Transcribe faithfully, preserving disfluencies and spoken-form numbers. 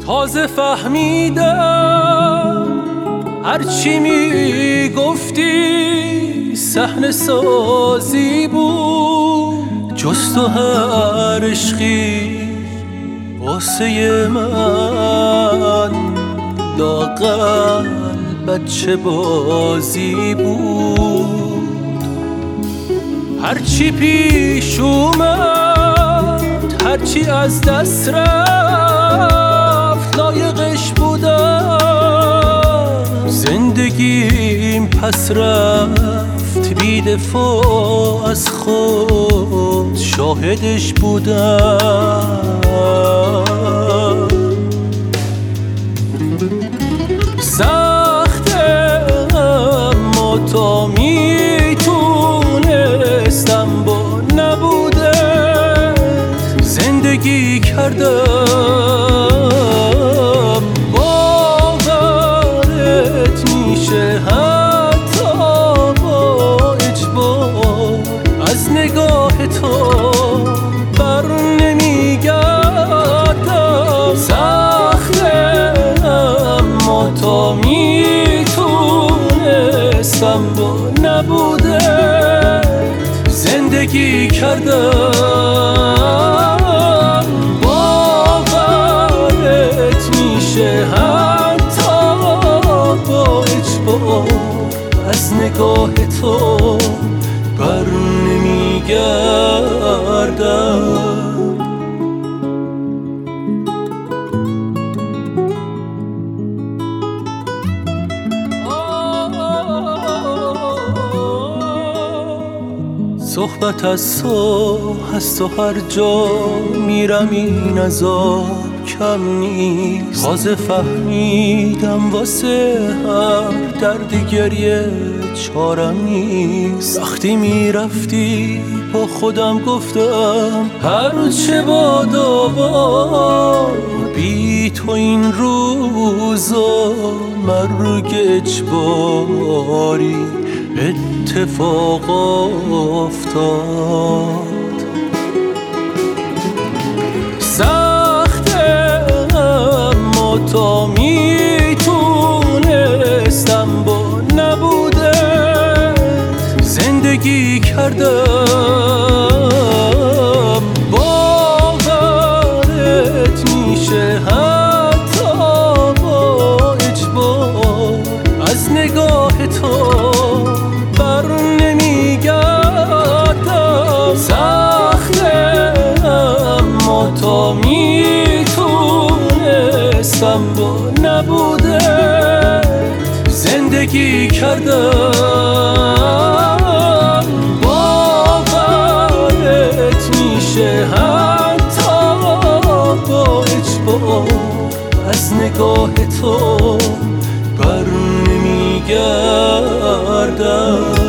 تازه فهمیدم هرچی می گفتی صحنه سازی بود، جز تو هر عشقی واسه من لااقل بچه بازی بود. هرچی پیش اومد هرچی از دست رفت لایقش بودم، زندگیم پس رفت بی دفاع از خود شاهدش بودم. سخته اما تا میتونستم با نبوده زندگی کردم. باورت میشه حتی با اجبار از نگاه تو بر نمیگردم. سخته اما تا میتونستم با نبودت زندگی کردم. باورت میشه حتی با اجبار از نگاه تو بر نمیگردم. صحبت از تو از تو هر جا میرم این عذاب کم نیست. تازه فهمیدم واسه هر درد گریه چارم نیست. وقتی میرفتی با خودم گفتم هر روز چه بادا با بی تو این روزا مرگ اجباری اتفاق افتاد. سخته اما تا میتونستم با نبودت زندگی کردم. باورت میشه حتی با اجبار از نگاه تو بر نمیگردم. سخته اما تا میتونستم با نبودت زندگی کردم. باورت میشه حتی با اجبار از نگاه تو بر نمیگردم.